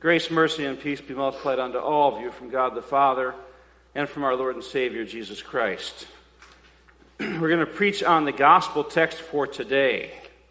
Grace, mercy, and peace be multiplied unto all of you from God the Father and from our Lord and Savior, Jesus Christ. We're going to preach on the gospel text for today.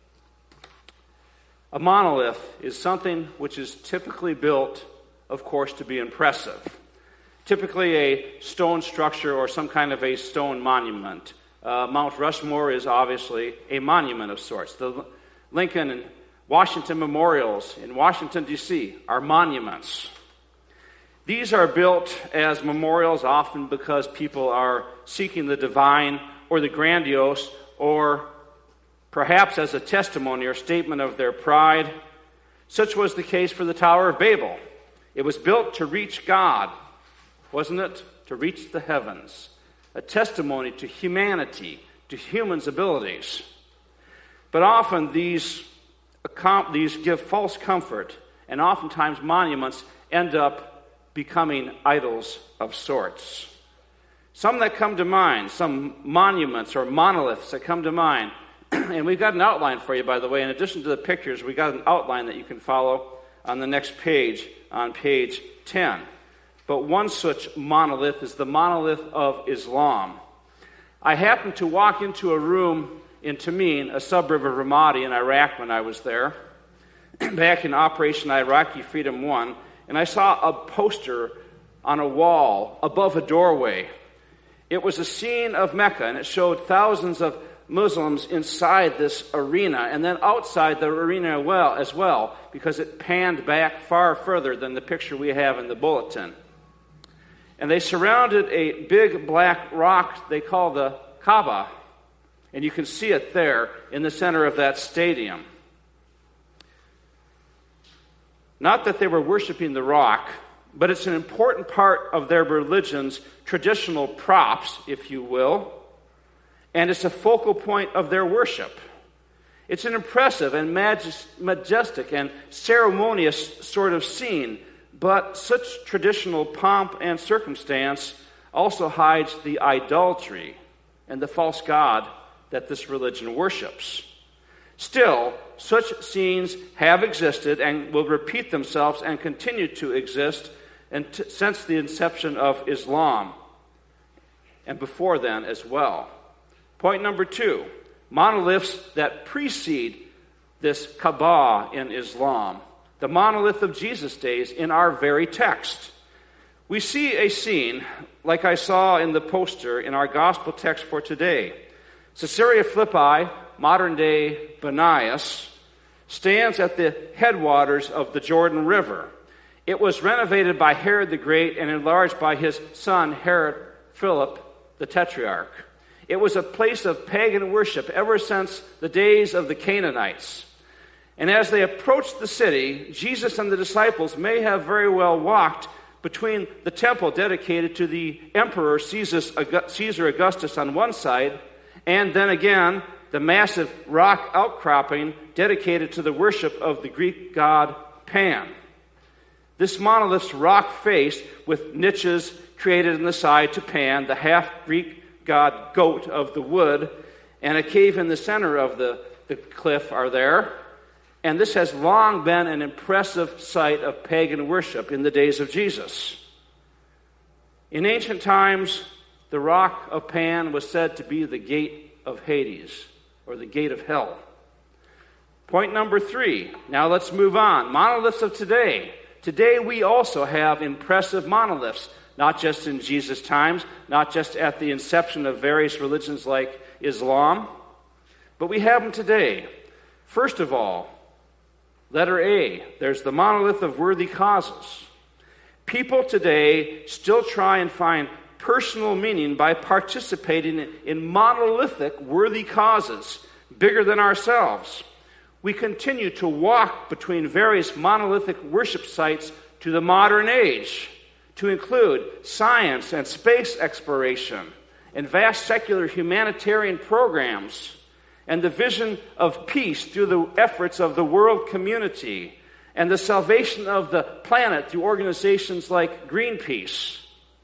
A monolith is something which is typically built, of course, to be impressive. Typically a stone structure or some kind of a stone monument. Mount Rushmore is obviously a monument of sorts. The Lincoln and Washington memorials in Washington, D.C. are monuments. These are built as memorials often because people are seeking the divine or the grandiose, or perhaps as a testimony or statement of their pride. Such was the case for the Tower of Babel. It was built to reach God, wasn't it? To reach the heavens. A testimony to humanity, to humans' abilities. But often these give false comfort, and oftentimes monuments end up becoming idols of sorts. Some that come to mind, some monuments or monoliths that come to mind, and we've got an outline for you, by the way. In addition to the pictures, we've got an outline that you can follow on the next page, on page 10. But one such monolith is the monolith of Islam. I happened to walk into a room in Tamim, a suburb of Ramadi in Iraq when I was there, back in Operation Iraqi Freedom 1, and I saw a poster on a wall above a doorway. It was a scene of Mecca, and it showed thousands of Muslims inside this arena, and then outside the arena as well, because it panned back far further than the picture we have in the bulletin. And they surrounded a big black rock they call the Kaaba, and you can see it there in the center of that stadium. Not that they were worshiping the rock, but it's an important part of their religion's traditional props, if you will, and it's a focal point of their worship. It's an impressive and majestic and ceremonious sort of scene, but such traditional pomp and circumstance also hides the idolatry and the false god that this religion worships. Still, such scenes have existed and will repeat themselves and continue to exist since the inception of Islam, and before then as well. Point number 2, monoliths that precede this Kaaba in Islam. The monolith of Jesus' days in our very text. We see a scene like I saw in the poster in our gospel text for today. Caesarea Philippi, modern-day Banias, stands at the headwaters of the Jordan River. It was renovated by Herod the Great and enlarged by his son Herod Philip the Tetrarch. It was a place of pagan worship ever since the days of the Canaanites. And as they approached the city, Jesus and the disciples may have very well walked between the temple dedicated to the emperor Caesar Augustus on one side, and then again the massive rock outcropping dedicated to the worship of the Greek god Pan. This monolith's rock face with niches created in the side to Pan, the half-Greek god goat of the wood, and a cave in the center of the cliff are there. And this has long been an impressive site of pagan worship in the days of Jesus. In ancient times, the rock of Pan was said to be the gate of Hades, or the gate of hell. Point number 3. Now let's move on. Monoliths of today. Today we also have impressive monoliths, not just in Jesus' times, not just at the inception of various religions like Islam, but we have them today. First of all, letter A, there's the monolith of worthy causes. People today still try and find personal meaning by participating in monolithic worthy causes, bigger than ourselves. We continue to walk between various monolithic worship sites to the modern age, to include science and space exploration, and vast secular humanitarian programs, and the vision of peace through the efforts of the world community, and the salvation of the planet through organizations like Greenpeace,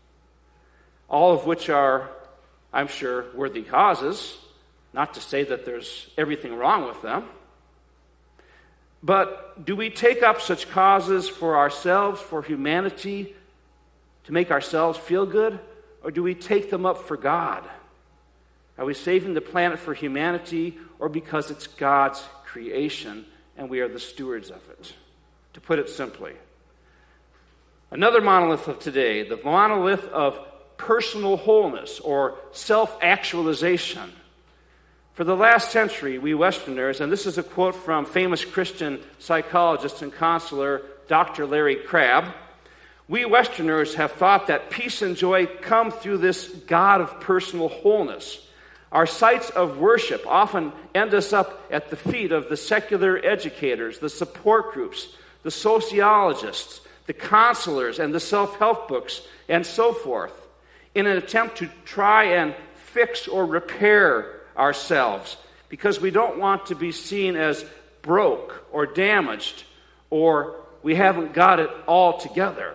all of which are, I'm sure, worthy causes, not to say that there's everything wrong with them. But do we take up such causes for ourselves, for humanity, to make ourselves feel good? Or do we take them up for God? Are we saving the planet for humanity, or because it's God's creation and we are the stewards of it? To put it simply. Another monolith of today, the monolith of personal wholeness or self-actualization. For the last century, we Westerners, and this is a quote from famous Christian psychologist and counselor Dr. Larry Crabb, we Westerners have thought that peace and joy come through this God of personal wholeness. Our sites of worship often end us up at the feet of the secular educators, the support groups, the sociologists, the counselors, and the self-help books, and so forth, in an attempt to try and fix or repair ourselves, because we don't want to be seen as broke or damaged, or we haven't got it all together.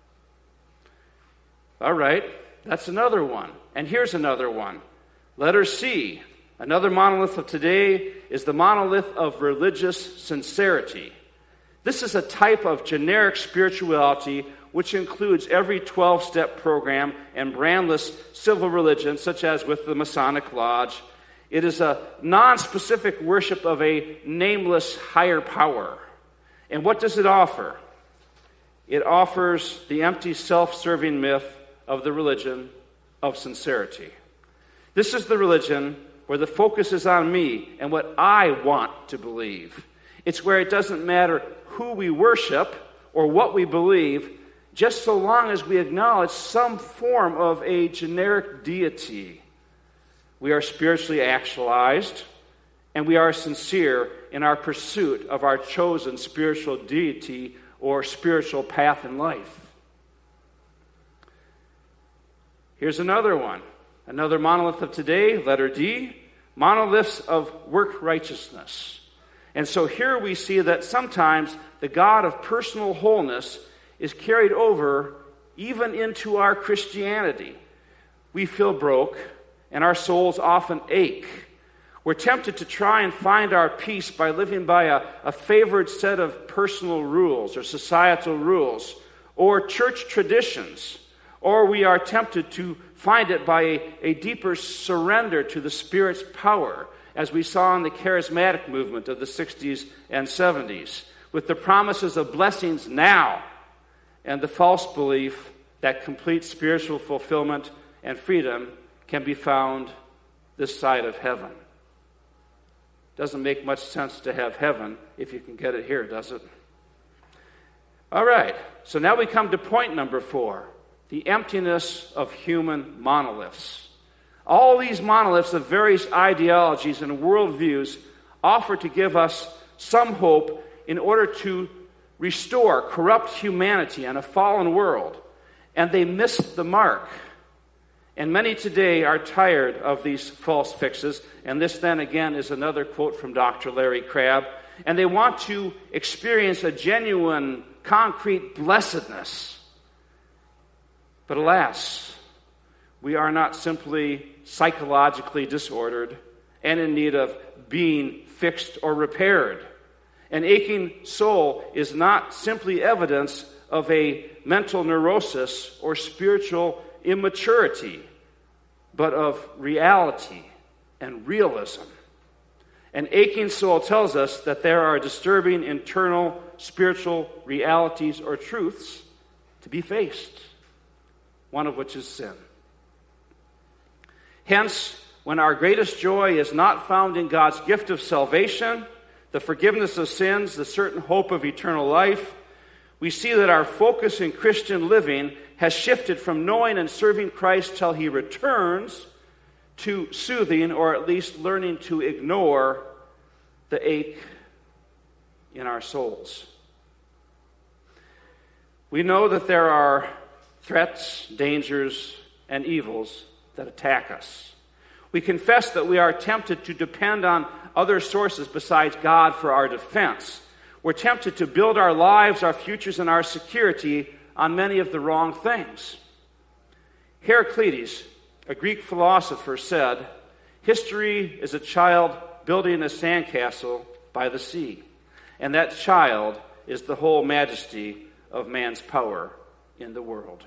All right, that's another one. And here's another one. Letter C. Another monolith of today is the monolith of religious sincerity. This is a type of generic spirituality which includes every 12-step program and brandless civil religion, such as with the Masonic Lodge. It is a non-specific worship of a nameless higher power. And what does it offer? It offers the empty self-serving myth of the religion of sincerity. This is the religion where the focus is on me and what I want to believe. It's where it doesn't matter who we worship or what we believe, just so long as we acknowledge some form of a generic deity. We are spiritually actualized, and we are sincere in our pursuit of our chosen spiritual deity or spiritual path in life. Here's another one. Another monolith of today, letter D, monoliths of work righteousness. And so here we see that sometimes the God of personal wholeness is carried over even into our Christianity. We feel broke, and our souls often ache. We're tempted to try and find our peace by living by a favored set of personal rules or societal rules or church traditions. Or we are tempted to find it by a deeper surrender to the Spirit's power, as we saw in the charismatic movement of the 60s and 70s, with the promises of blessings now and the false belief that complete spiritual fulfillment and freedom can be found this side of heaven. Doesn't make much sense to have heaven if you can get it here, does it? All right, so now we come to point number 4. The emptiness of human monoliths. All these monoliths of various ideologies and worldviews offer to give us some hope in order to restore corrupt humanity and a fallen world. And they missed the mark. And many today are tired of these false fixes. And this then again is another quote from Dr. Larry Crabb. And they want to experience a genuine, concrete blessedness. But alas, we are not simply psychologically disordered and in need of being fixed or repaired. An aching soul is not simply evidence of a mental neurosis or spiritual immaturity, but of reality and realism. An aching soul tells us that there are disturbing internal spiritual realities or truths to be faced, one of which is sin. Hence, when our greatest joy is not found in God's gift of salvation, the forgiveness of sins, the certain hope of eternal life, we see that our focus in Christian living has shifted from knowing and serving Christ till he returns to soothing, or at least learning to ignore, the ache in our souls. We know that there are threats, dangers, and evils that attack us. We confess that we are tempted to depend on other sources besides God for our defense. We're tempted to build our lives, our futures, and our security on many of the wrong things. Heraclitus, a Greek philosopher, said, "History is a child building a sandcastle by the sea." And that child is the whole majesty of man's power in the world.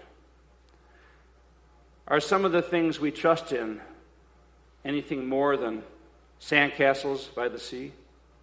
Are some of the things we trust in anything more than sandcastles by the sea?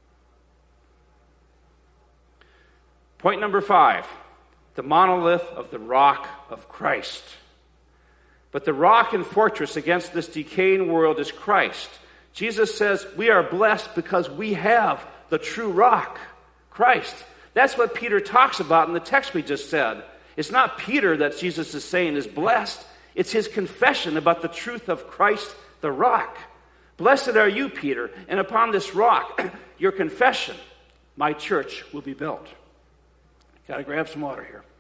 Point number 5, the monolith of the rock of Christ. But the rock and fortress against this decaying world is Christ. Jesus says we are blessed because we have the true rock, Christ. That's what Peter talks about in the text we just said. It's not Peter that Jesus is saying is blessed. It's his confession about the truth of Christ, the rock. Blessed are you, Peter, and upon this rock, your confession, my church will be built. Got to grab some water here.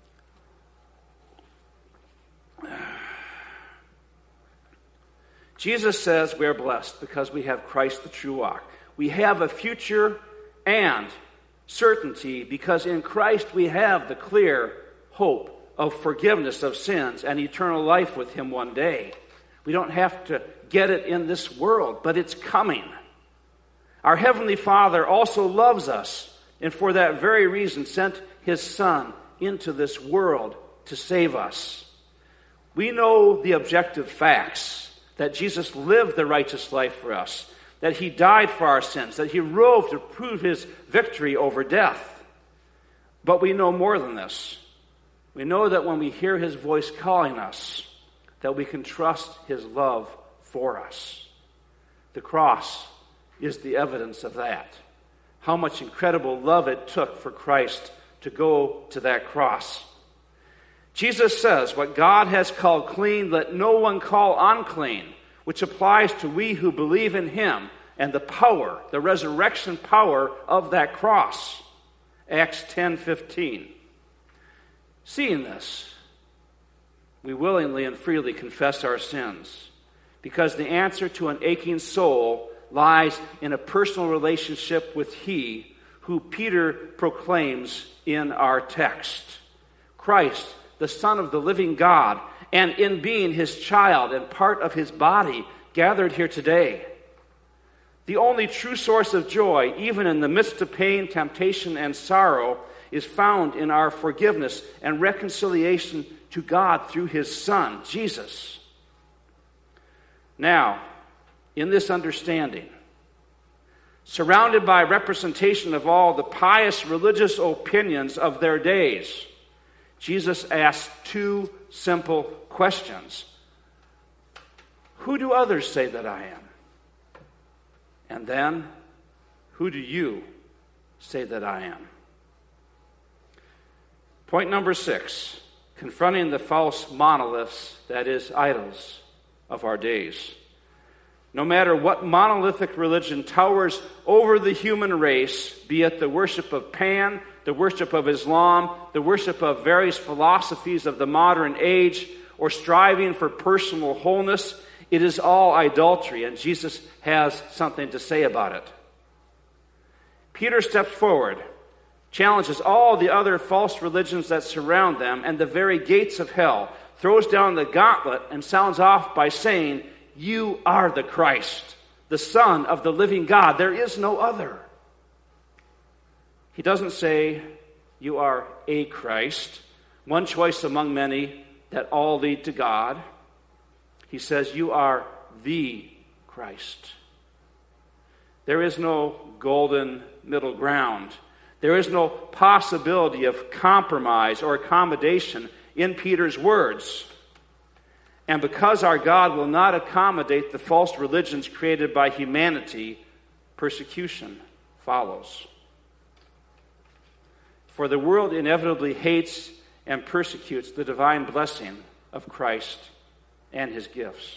Jesus says we are blessed because we have Christ the true rock. We have a future and certainty because in Christ we have the clear hope of forgiveness of sins and eternal life with him one day. We don't have to get it in this world, but it's coming. Our Heavenly Father also loves us, and for that very reason sent his Son into this world to save us. We know the objective facts, that Jesus lived the righteous life for us, that he died for our sins, that he rose to prove his victory over death. But we know more than this. We know that when we hear his voice calling us, that we can trust his love for us. The cross is the evidence of that. How much incredible love it took for Christ to go to that cross. Jesus says, what God has called clean, let no one call unclean, which applies to we who believe in him and the power, the resurrection power of that cross. Acts 10:15. Seeing this, we willingly and freely confess our sins, because the answer to an aching soul lies in a personal relationship with he who Peter proclaims in our text. Christ, the Son of the living God, and in being his child and part of his body gathered here today. The only true source of joy, even in the midst of pain, temptation, and sorrow, is found in our forgiveness and reconciliation to God through his Son, Jesus. Now, in this understanding, surrounded by representation of all the pious religious opinions of their days, Jesus asked two simple questions. Who do others say that I am? And then, who do you say that I am? Point number 6, confronting the false monoliths, that is, idols of our days. No matter what monolithic religion towers over the human race, be it the worship of Pan, the worship of Islam, the worship of various philosophies of the modern age, or striving for personal wholeness, it is all idolatry, and Jesus has something to say about it. Peter steps forward, challenges all the other false religions that surround them, and the very gates of hell, throws down the gauntlet and sounds off by saying, you are the Christ, the Son of the living God. There is no other. He doesn't say, you are a Christ, one choice among many that all lead to God. He says, you are the Christ. There is no golden middle ground. There is no possibility of compromise or accommodation in Peter's words. And because our God will not accommodate the false religions created by humanity, persecution follows. For the world inevitably hates and persecutes the divine blessing of Christ and his gifts.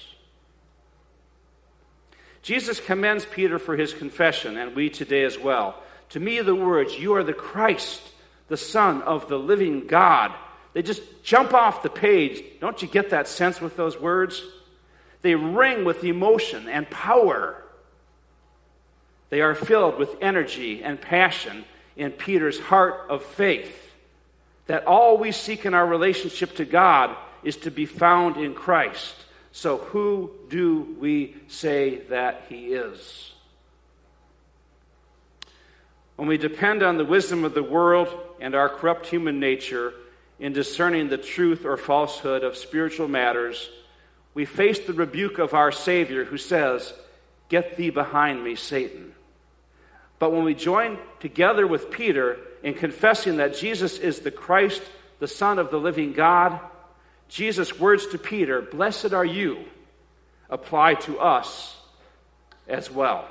Jesus commends Peter for his confession, and we today as well. To me, the words, you are the Christ, the Son of the living God, they just jump off the page. Don't you get that sense with those words? They ring with emotion and power. They are filled with energy and passion in Peter's heart of faith, that all we seek in our relationship to God is to be found in Christ. So who do we say that he is? When we depend on the wisdom of the world and our corrupt human nature in discerning the truth or falsehood of spiritual matters, we face the rebuke of our Savior who says, "Get thee behind me, Satan." But when we join together with Peter in confessing that Jesus is the Christ, the Son of the living God, Jesus' words to Peter, "Blessed are you," apply to us as well.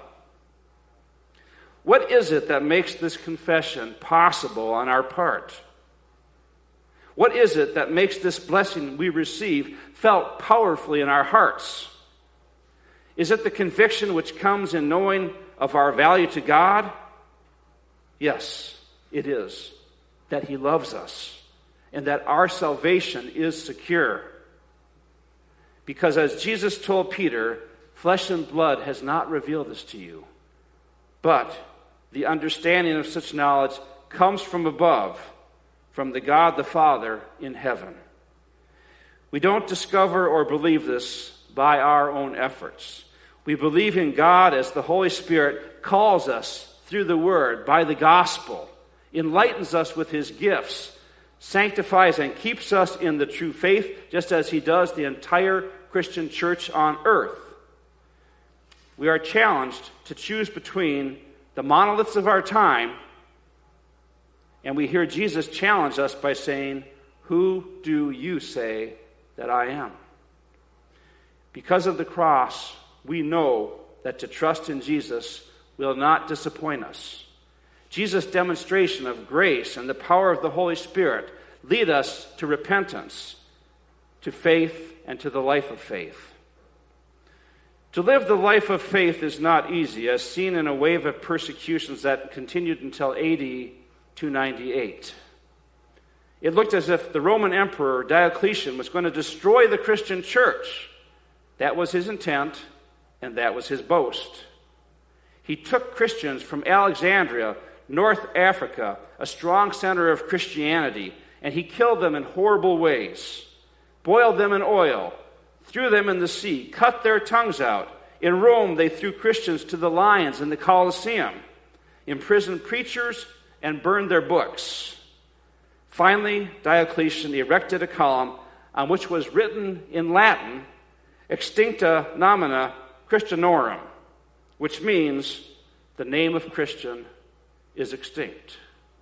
What is it that makes this confession possible on our part? What is it that makes this blessing we receive felt powerfully in our hearts? Is it the conviction which comes in knowing of our value to God? Yes, it is. That He loves us and that our salvation is secure. Because as Jesus told Peter, flesh and blood has not revealed this to you, but the understanding of such knowledge comes from above, from the God the Father in heaven. We don't discover or believe this by our own efforts. We believe in God as the Holy Spirit calls us through the Word, by the gospel, enlightens us with His gifts, sanctifies and keeps us in the true faith, just as He does the entire Christian church on earth. We are challenged to choose between the monoliths of our time, and we hear Jesus challenge us by saying, "Who do you say that I am?" Because of the cross, we know that to trust in Jesus will not disappoint us. Jesus' demonstration of grace and the power of the Holy Spirit lead us to repentance, to faith, and to the life of faith. To live the life of faith is not easy, as seen in a wave of persecutions that continued until AD 298. It looked as if the Roman Emperor Diocletian was going to destroy the Christian church. That was his intent, and that was his boast. He took Christians from Alexandria, North Africa, a strong center of Christianity, and he killed them in horrible ways, boiled them in oil, threw them in the sea, cut their tongues out. In Rome, they threw Christians to the lions in the Colosseum, imprisoned preachers, and burned their books. Finally, Diocletian erected a column on which was written in Latin, "Extincta nomina Christianorum," which means the name of Christian is extinct.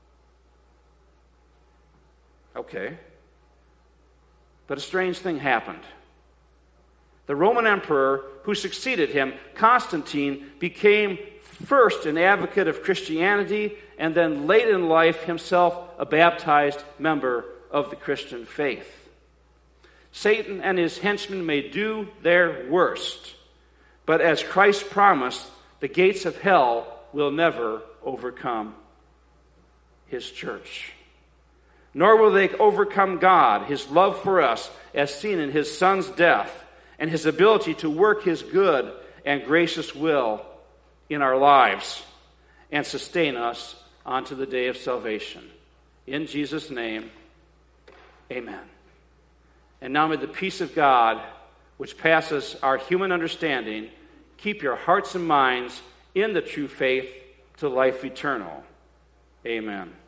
Okay. But a strange thing happened. The Roman emperor who succeeded him, Constantine, became first an advocate of Christianity and then late in life himself a baptized member of the Christian faith. Satan and his henchmen may do their worst, but as Christ promised, the gates of hell will never overcome His church. Nor will they overcome God, His love for us, as seen in His Son's death, and His ability to work His good and gracious will in our lives and sustain us onto the day of salvation. In Jesus' name, amen. And now may the peace of God, which passes our human understanding, keep your hearts and minds in the true faith to life eternal. Amen.